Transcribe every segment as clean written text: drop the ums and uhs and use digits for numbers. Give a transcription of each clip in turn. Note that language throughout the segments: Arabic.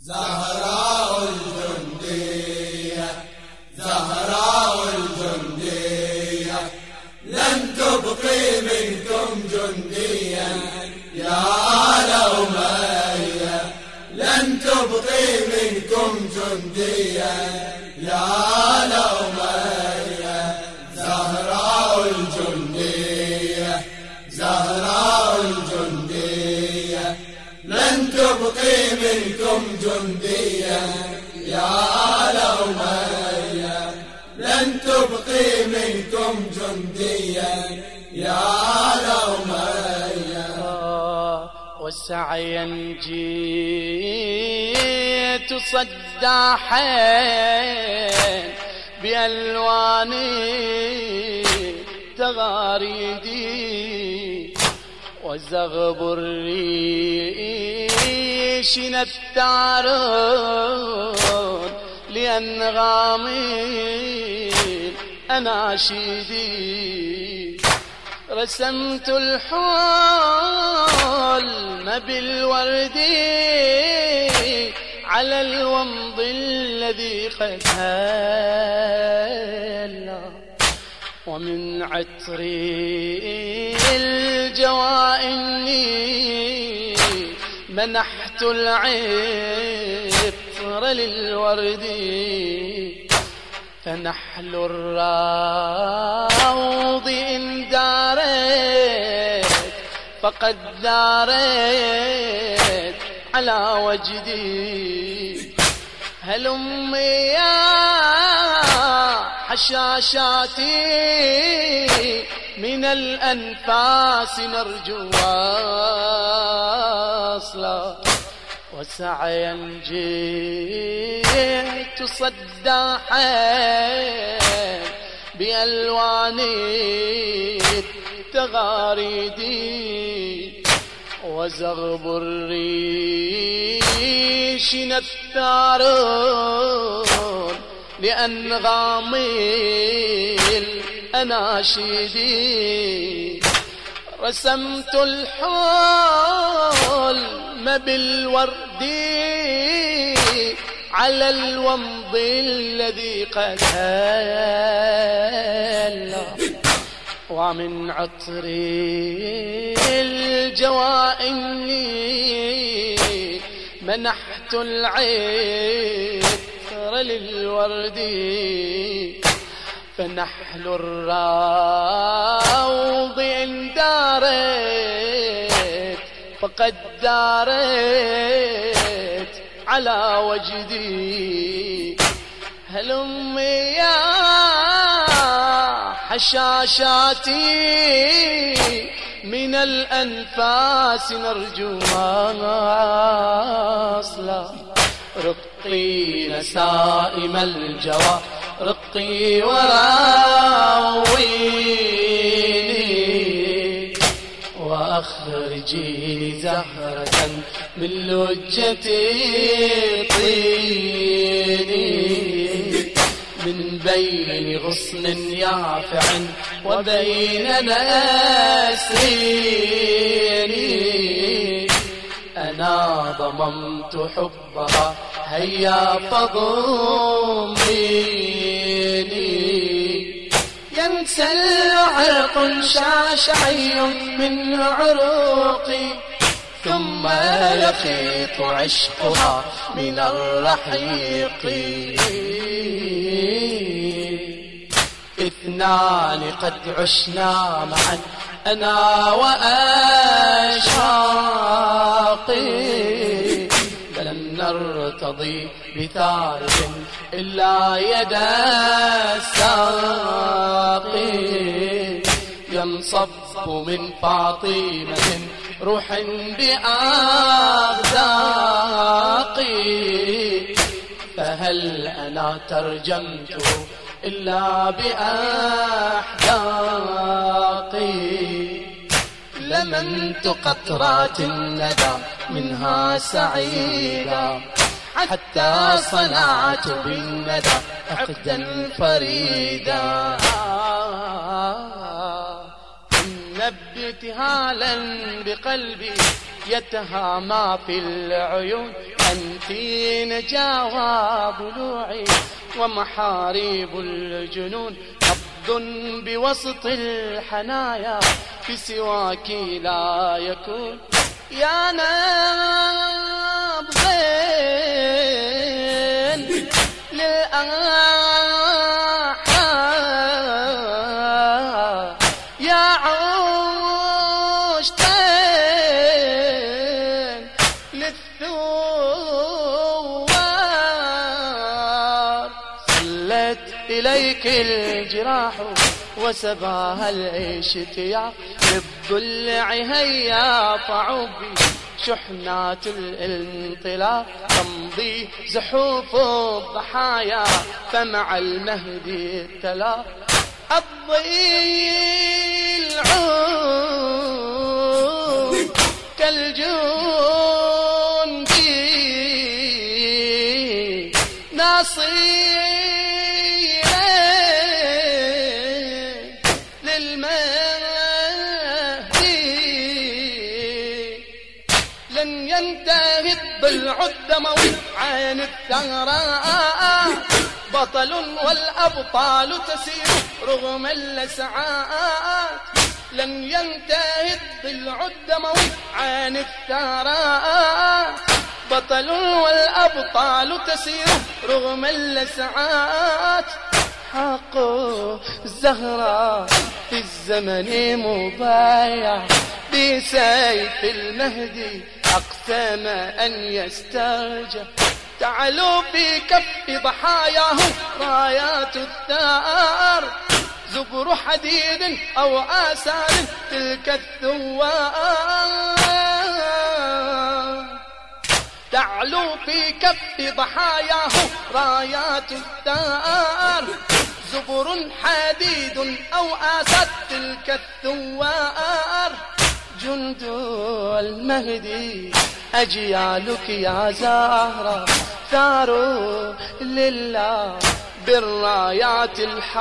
زهراء الجندية زهراء الجندية لن تبقي منكم جنديا يا آل أمية لن تبقي منكم جنديا يا آل أمية زهراء الجندية زهراء الجندية لن تبقي منكم جنديا يا آل أمية لن تبقي منكم جنديا يا آل أمية والسعي جيت صداحين بألواني تغاريدي وزغبر ريش نتارون لأنغامي أناشيدي رسمت الحلم بالوردي على الومض الذي قد هلا ومن عطري الجوائني منحت العطر للوردي فنحل الروض إن دارت فقد دارت على وجدي هلم يا حشاشاتي من الأنفاس نرجو واصلا وسعيا جئت صداحين بألواني تغاريدي وزغبر ريش نثارون لأنغامي الأناشيدي رسمت الحلم بالوردي على الومض الذي قد هلا ومن عطري الجوائني منحت العطر للوردي فنحل الروض إن دارت فقد دارت على وجدي هلم يا حشاشاتي من الأنفاس نرجو واصلا رقي نسائم الجوى رقي وراويني وأخرجي زهرة من لجتي طيني من بين غصن يافع وبين نسريني أنا ضممت حبها هيا فضميني ينسل عرق شاشعي من عروقي ثم يخيط عشقها من الرحيق اثنان قد عشنا معا أنا وأشواقي فلن نرتضي بثارب إلا يد الساقي ينصب من فاطمة روح بأغداقي فهل أنا ترجمت إلا بأحداقي لمنت قطرات الندى منها سعيدا حتى صنعت بالندى عقدا فريدا إن ابتهالا بقلبي يتهامى في العيون، أنت نجاوى ضلوعي ومحاريب الجنون، نبض بوسط الحنايا في سواك لا يكون، يا نبضين للأحياء، يا عوشتين للثوار، صلت إليك الجراح وسباها الاشتياق، بالضلع هيا فعوبي شحنات الانطلاق، تمضي زحوف الضحايا فمع المهدي التلاق، الضي العود كالجندي ناصي لن ينتهي الضلع الدموي عن الثغراء، بطل والأبطال تسير رغم اللسعات، لن ينتهي الضلع الدموي عن الثغراء، بطل والأبطال تسير رغم اللسعات، حق الزهراء في الزمن مضايع، بسيف المهدي أقسم أن يسترجع، تعلو في كف ضحاياه رايات الثار، زبر حديد أو آسار تلك الثوار، تعلو في كف ضحاياه رايات الثار، زبر حديد أو آسار تلك الثوار، جند المهدي أجيالك يا زهرة، ثاروا لله بالرايات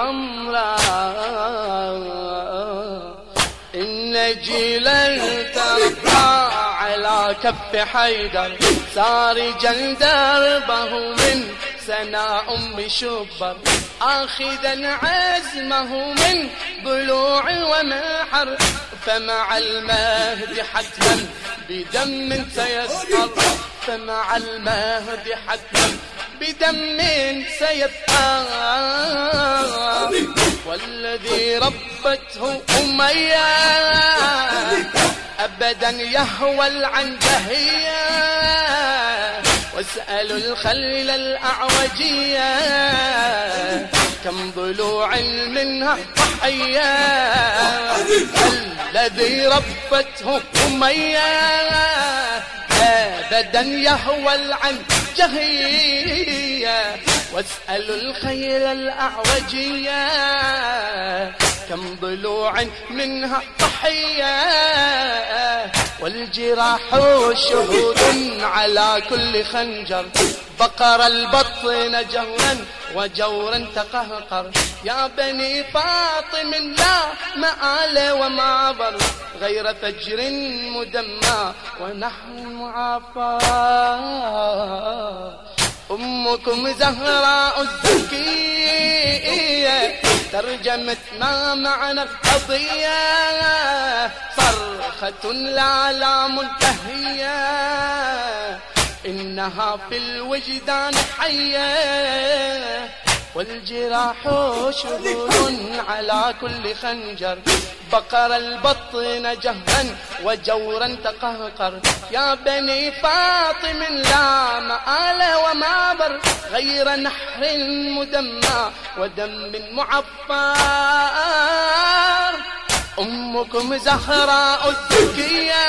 الحمراء، إن جيلا ترقى على كف حيدر، سارجا دربه من سنا أم شبر، آخذا عزمه من ضلوع ومحر، فمع المهدي حتما بدم سيسقط، فمع المهدي حتما بدم سيسقط، والذي ربته أمية أبدا يهوى العنجهية، واسألوا الخليل الأعوجية كم ضلوع منها ضحية، الذي ربته أمية أبدا يهوى العنجهية، واسألوا الخيل الأعوجية كم ضلوع منها ضحية، والجراح شهود على كل خنجر، بقر البطن جهرا وجورا تقهقر، يا بني فاطم لا مآل ومعبر، غير فجر مدمى ونحن معافى، أمكم زهراء الزكية ترجمت ما معنى القضية، صرخة لا لا منتهية، إنها في الوجدان حية، والجراح شهود على كل خنجر، بقر البطن جهرا وجورا تقهقر، يا بني فاطم لا مآل ومعبر، غير نحر مدمى ودم معفر، أمكم زهراء الزكية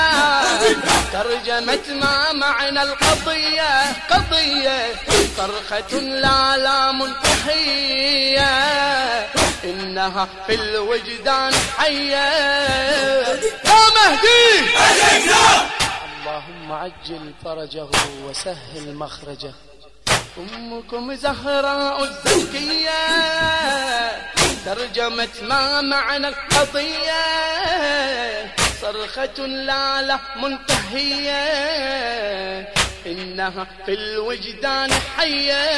ترجمت ما معنى القضية، قضية صرخة لا لا منتهية، إنها في الوجدان حية، يا مهدي اللهم عجل فرجه وسهل مخرجه، أمكم زهراء الزكية ترجمت ما معنى القضية، صرخة لا له منتهية إنها في الوجدان حية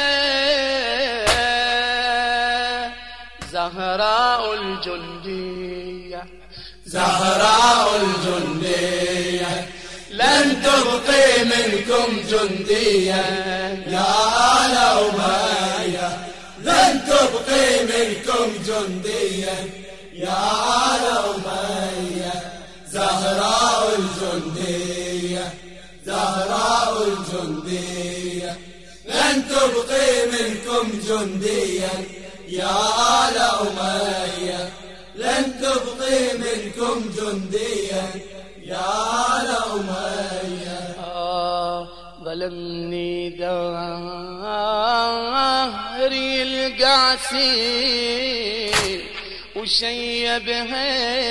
زهراء الجندية زهراء الجندية لن تبقي منكم جنديا يا آل أمية لن تبقي منكم جنديا يا آل أمية زهراء الجندية زهراء الجندية لن تبقي منكم جنديا يا آل أمية لن تبقي منكم جنديا يا آل أمية ظلمني دهري القاسي وشيبها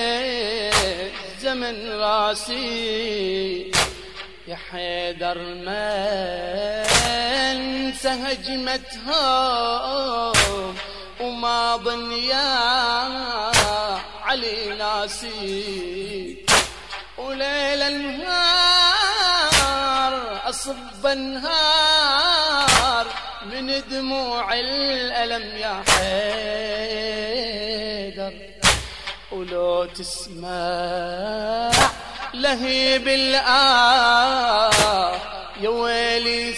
زمن راسي يا حيدر ما انسى هجمتهم وما ظن يا علي ناسي وليل النهار أصب النهار من دموع الألم يا حيدر ولو تسمع لهيب يا ويلي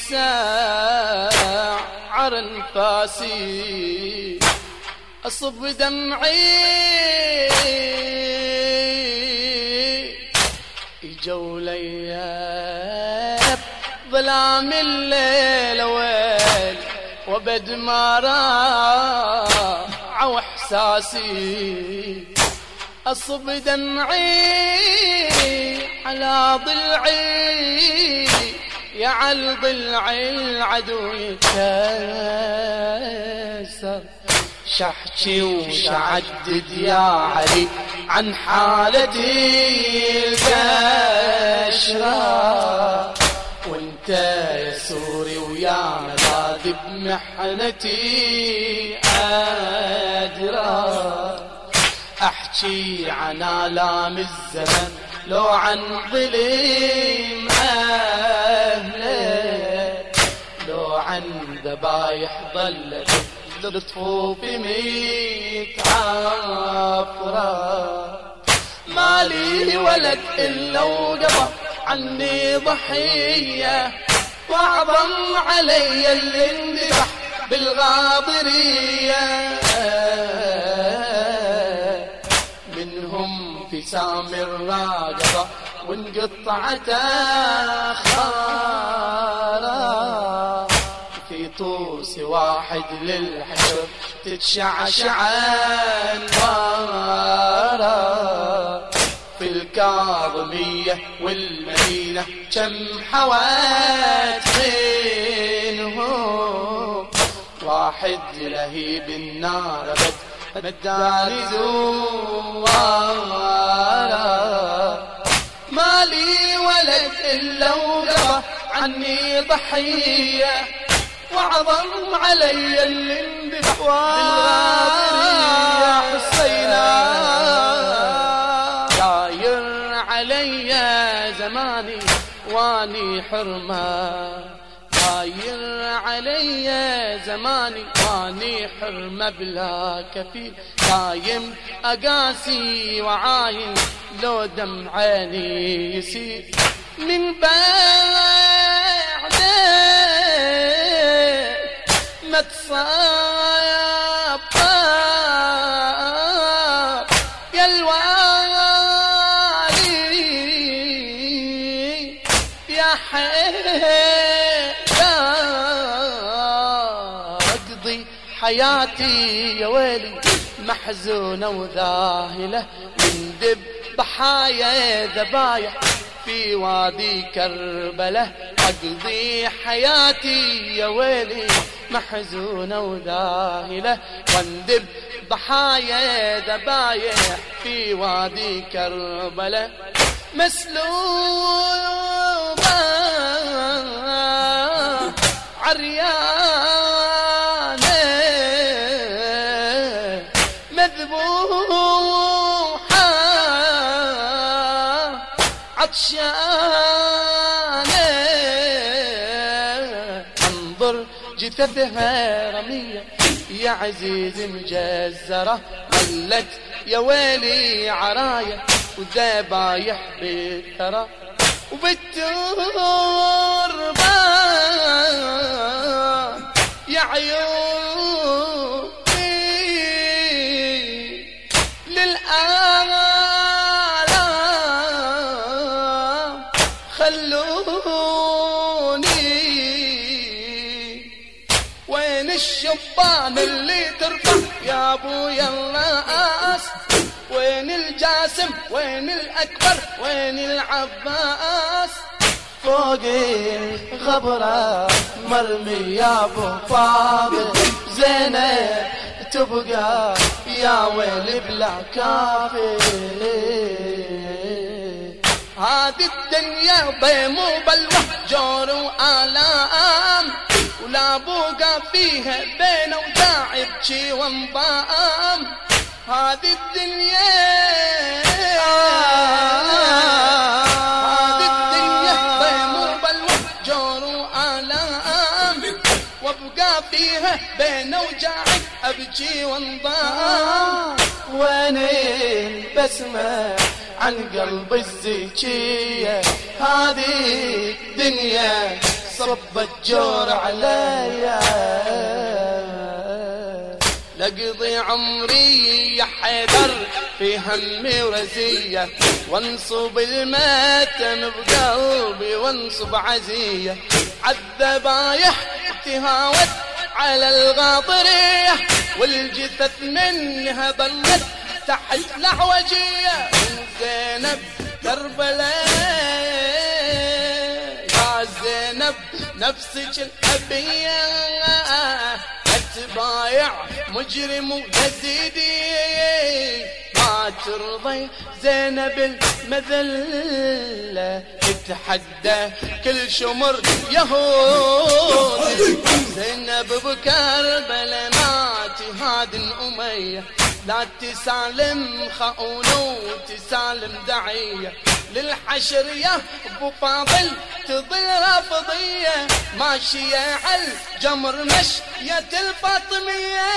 ساعر انفاسي أصب دمعي جولي ظلام الليل ويل وبد ما راح واحساسي أصب دمعي على ضلعي يا على ضلعي العدو يتكسر شحكي وشعدد يا علي عن حالتي الكشرة وانت يا سوري ويا ملاذ بمحنتي أدرى أحكي عن آلام الزمن لو عن ظلم أهله لو عن ذبايح ظلت لطفوفي متعفرة مالي ولد إلا وقضى عني ضحية وأعظم علي اللي انذبح بالغاضرية منهم في سام الراقضة وانقطعت أخباره في طوس واحد للحشر تتشعشع انواره في الكاظمية والمدينة كم حوات منهم واحد لهيب النار مداري زواره مالي ولد إلا وقضى عني ضحية وعظم علي اللي انذبح بالغاضرية حسينا داير علي زماني واني حرمة داير علي زماني واني حرمة بلا كفيل دايم أقاسي وعاين لو دم عيني يسيل من بعد ما تصاب يا الوالي يا حيدر اقضي حياتي يا ويلي محزونة وذاهلة من دب ضحايا ذبايح في وادي كربلة أقضي حياتي يا ويلي محزونة وذاهلة واندب ضحايا ذبايح في وادي كربلة مسلوبة عريانة مذبوحة عطشانة انظر جثثها رمية يا عزيز مجزرة ظلت يا ويلي عراية وذبايح بالثرى وبالتربة يا عيوني للآلام خلوني. وين الشبان اللي ترفع يا ابويا الراس؟ وين الجاسم وين الأكبر وين العباس؟ فوق الغبرة مرمي يا ابو فاضل زينب تبقى يا ويلي بلا كافي. هذه الدنيا ضيم وبلوى جور وآلام ولا بوقى فيها بين وداع يبكي وانضام. هذه الدنيا ضيم وبلوى جور وآلام وابقى فيها بين وجاعي ابكي وانضام. وين البسمة عن قلب الزكية؟ هذه الدنيا صبت جور عليا. لقضي عمري يا حيدر في همي ورزية وانصب الماتم بقلبي وانصب عزية. عالذبايح تهاوت على الغاطرية والجثث منها ظلت تحت الأعوجية. زينب كربلاء يا زينب نفسك الأبية اتبايع مجرم ويزيدي. ما ترضي زينب المذلة تتحدى كل شمر يهودي. زينب بكربلاء ما تهاد أمية لا تسالم خؤون وتسالم دعية. للحشر يا ابو فاضل تضل رافضية ماشية على الجمر مشية الفاطمية.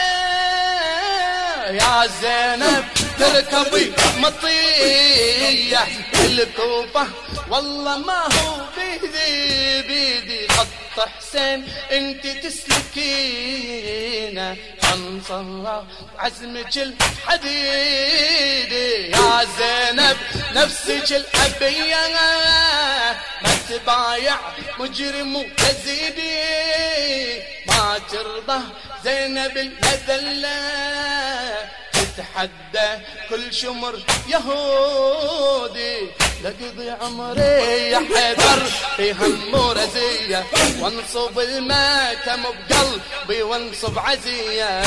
يا زينب تركبي مطية الكوفة والله ما هو بيدي خط حسين انت تسلكينا انصر عزمك الحديدي. يا زينب نفسك الأبية ما تبايع مجرم ويزيدي. ما ترضى زينب المذلة تتحدى كل شمر يهودي. لقضي عمري يا حيدر في هم ورزية وانصب الماتم بقلبي وانصب عزية.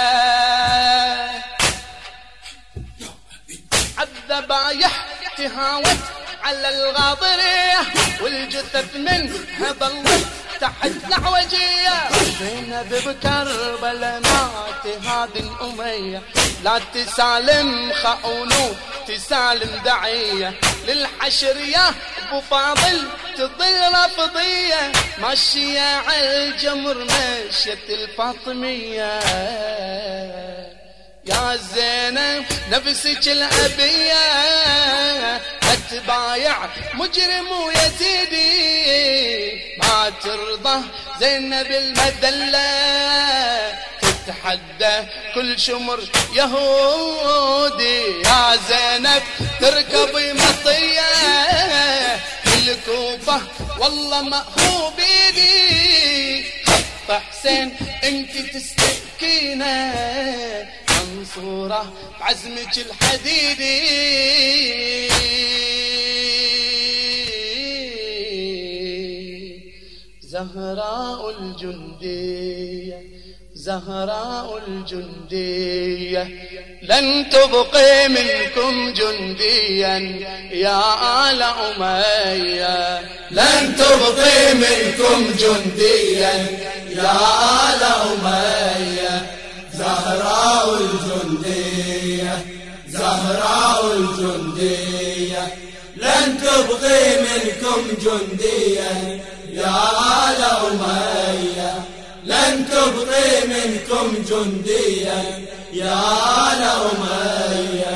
عالذبايح تهاوت على الغاضرية والجثث منها ظلت تحت الأعوجية. زينب بكربلاء ما تهاد أمية لا تسالم خؤون تسالم دعية. للحشر يا ابو فاضل تضل رافضية ماشية على الجمر مشية الفاطمية. يا زينب نفسك الأبية اتبايع مجرم ويزيدي. ما ترضى زينب المذلة تتحدى كل شمر يهودي. يا زينب تركبي مطية الكوفة والله ما هو بيدي خط حسين انت تستكينه منصورة بعزمك الحديدي. زهراء الجندية زهراء الجندية لن تبقي منكم جنديا يا آل أمية. لن تبقي منكم جنديا يا آل أمية. زهراء الجندية زهراء الجندية لن تبقي منكم جنديا يا آل أمية، لن تبقي منكم جنديا يا آل أمية.